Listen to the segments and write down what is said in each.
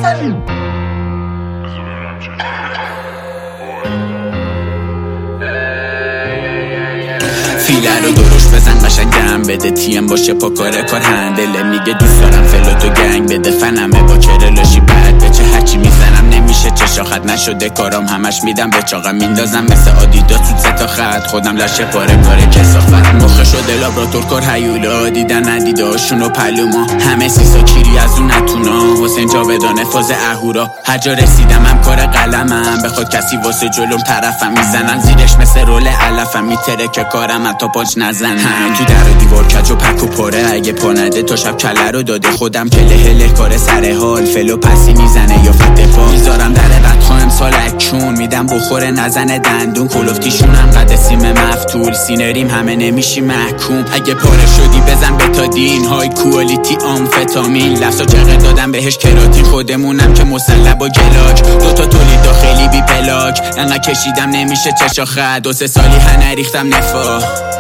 فیله رو درش بزن قشنگم بده تیم باشه پا کار هندله میگه دوست دارم فلوتو گنگ بده فنمه با کرلاشی بعد به چه هرچی میزنم نمیشه چه شاخت نشده کارام همش میدم به چاقم میندازم مثل آدیدا تو 3 تا خط خودم لشه پاره کار کسافت مخه شده لابراتور کار هیولا دیدن ندیداشونو پلوما همه سیسا کیری از اون نتونا حسین جاودانه فاز اهورا هر جا رسیدم هم کار قلمم بخواد کسی واسه جلوم طرفم میزنن زیرش مثل رول علفم میتره که کارم تا پاچ نزنم تو در و دیوار کج و پک و پاره اگه پا نده تا شب کله رو داده خودم کله کار سر حال فلو پسی میزنه یا فتفا میذارم در بدخوا امسال اکون میدم بخوره نزنه دندون کلوفتیشونم قد سیم مفتول سینریم همه نمیشی محکوم اگه پاره شدی بزن بتادین های کوالیتی آمفتامین لفظا چقدر دادم بهش کراتین خودمونم که مسلح با گلاک دوتا تولید داخلی بی پلاک انقدر کشیدم نمیشه چشا خد 2-3 سالی هنریختم نفا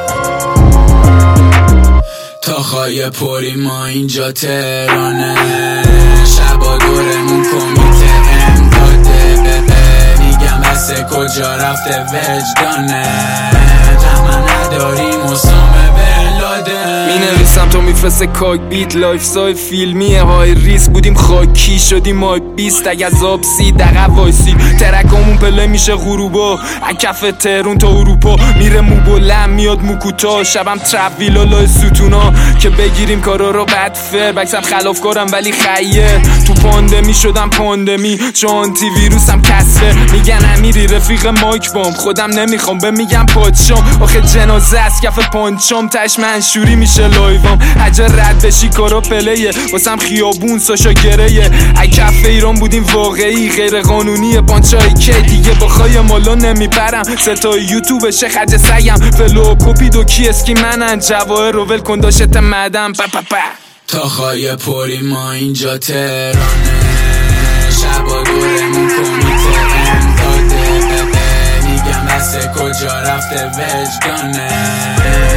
تا خواهی پری ما اینجا تهرانه شبا دورمون کمیته امداده میگم بسه کجا رفته وجدانه رحمه نداریم اسامه بلاده می نویسم تو میفرسته کاک بیت لایف سای فیلمیه های ریس بودیم خاکی شدیم مای 20 اگه از آب سی دقیقه وایسی ترکامون پله میشه غروبا اکف تهرون تا اروپا میره مو بلند میاد موکوتا شبم ترویلا لای ستونا که بگیریم کارا رو بدفه بکسم خلاف کارم ولی خیه تو پاندمی شدم پاندمی چون آنتی ویروسم کسره میگن امیری رفیق مایک بام خودم نمیخوام به میگم پادشام آخه جنازه از کف پانچام تش منشوری میشه لایوام اجا رد بشی کارا پلیه واسم خیابون ساشا گریه اکف ایران بودیم واقعی غیر قانونی پانچای که دیگه با خای مالا نمیپرم ستای یوتیوب خرج سگم فلو کپی دو کی اسکی منن جواهر رو ول کن داشت مدم تا خواهی پری ما اینجا تهرانه شبا دورمون کمیته امداده میگم بسه کجا رفته وجدانه